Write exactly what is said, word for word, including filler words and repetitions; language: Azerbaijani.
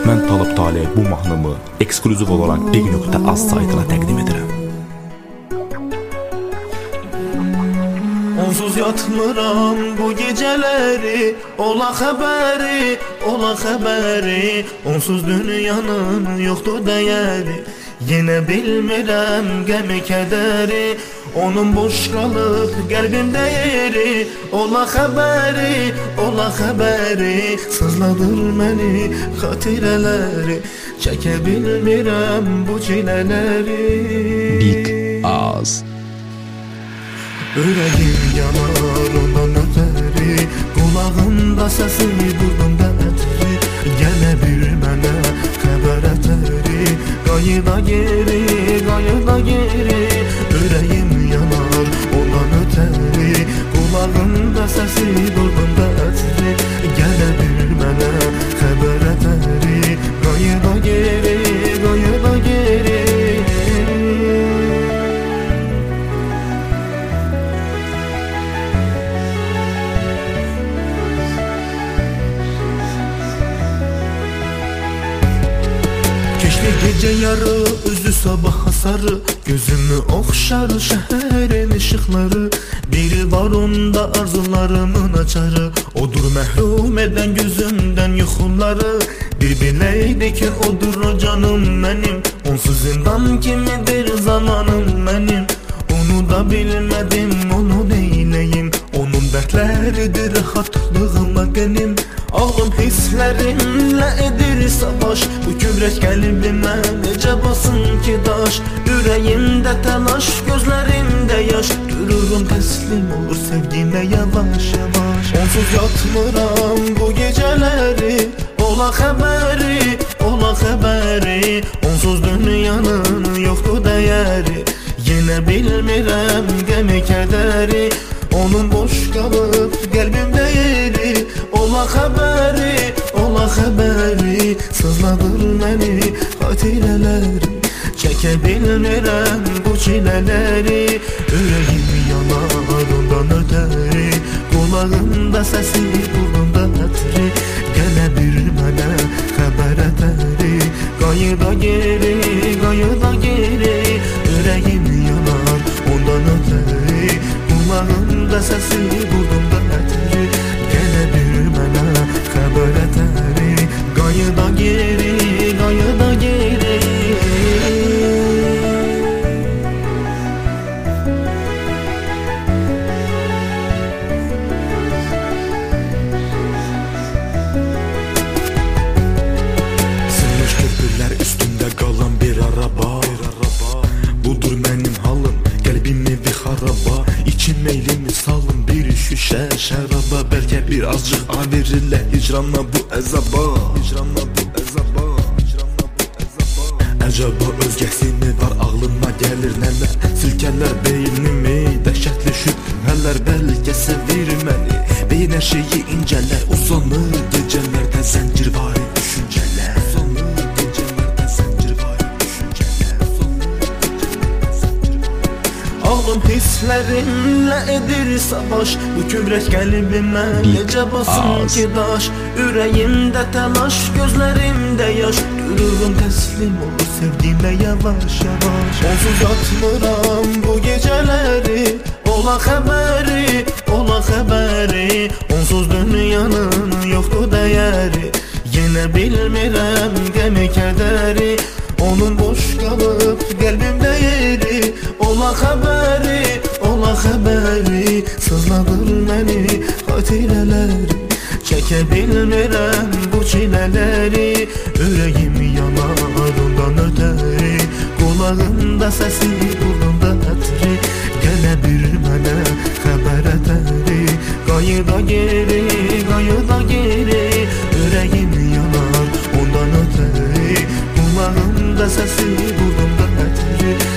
Mən Talib Talib bu mahnımı eksklüziv olaraq bir nöqtə az saytına təqdim edirəm. Onsuz yatmıram bu geceleri, ola xəbəri, ola xəbəri. Onsuz dünyanın yoxdur dəyəri, yenə bilmirəm qəmi kədəri. Onun boş qalıb qəlbimdə yeri, ola xəbəri, ola xəbəri. Sızladır məni xatirələri, çəkə bilmirəm bu çilələri. Bit az. Ürəyim yanar ondan ötəri, qulağımda səsi, burnumda ətri. Gələ bir mənə xəbər ətəri, qayıda geri, qayıda geri. Ürəyim yanar ondan ötəri, qulağımda səsi, burnumda ətri. Gələ bir mənə xəbər ətəri, qayıda geri, qayıda geri. Gece yarı üzü sabaha sarı, gözümü oxşar şəhərin ışıqları. Biri var onda arzularımın açarı, odur məhrum edən gözümdən yuxuları. Bir biləydi ki odur o canım mənim, onsuz zindan kimidir zamanım mənim. Onu da bilmədim, onu neyləyim, onun dərdləridir rahatlığıma qənim. Ağlım hisslərimlə edir savaş, bu kövrək qəlbimə necə basın ki daş. Ürəyimdə təlaş, gözlərimdə yaş, dururum təslim olur sevgimə yavaş yavaş. Onsuz yatmıram bu gecələri, ola xəbəri, ola xəbəri. Onsuz dünyanın yoxdur dəyəri, yenə bilmirəm qəmi kədəri. Onun boş qalıb qəlbimdə yeri, ola xəbəri, ola xəbəri. Sızladır məni xatirələri, çəkə bilmirəm bu çilələri. Ürəyim yanar ondan ötəri, qulağımda səsi, burnumda ətri. Gələ bir mənə xəbər ətəri, qayıda geri, qayıda geri. Ürəyim yanar ondan ötəri, qulağımda səsi, burnumda ətri. Gələ bir mənə xəbər ətəri, qayıda geri, qayıda geri. Sınmış köprülər üstündə qalan bir araba, budur mənim halım, qəlbimi bir xaraba. İçin meylimi salın bir şüşə şəraba, bəlkə bir azcıq a verirlə hicranla bu əzaba. Hicranla bu əzaba, hicranla bu əzaba. Əcaba özgəsi mi var ağlıma gəlir nələr, silkələr beynimi, dəhşətli şübhələr. Bəlkə sevir məni, beyin hər şeyi incələr. Uzanır gecələrdə zəncirvari düşüncələr, uzanır gecələrdə zəncirvari düşüncələr. Ağlım hisslərimlə edir savaş, bu kövrək qəlbimə necə basın ki daş. Ürəyimdə təlaş, gözlərimdə yaş, dururum təslim olur sevgimə yavaş yavaş. Onsuz yatmıram bu gecələri, ola xəbəri, ola xəbəri. Onsuz dünyanın yoxdur dəyəri, yenə bilmirəm qəmi kədəri. Onun boş qalıb qəlbimdə yeri, ola xəbəri, ola xəbəri. Sızladır məni xatirələri, çəkə bilmirəm bu çilələri. Ürəyim yanar ondan ötəri, qulağımda səsi, burnumda ətri. Gələ bir mənə xəbər ətəri, qayıda geri, qayıda geri. Ürəyim yanar ondan ötəri, qulağımda səsi, burnumda ətri.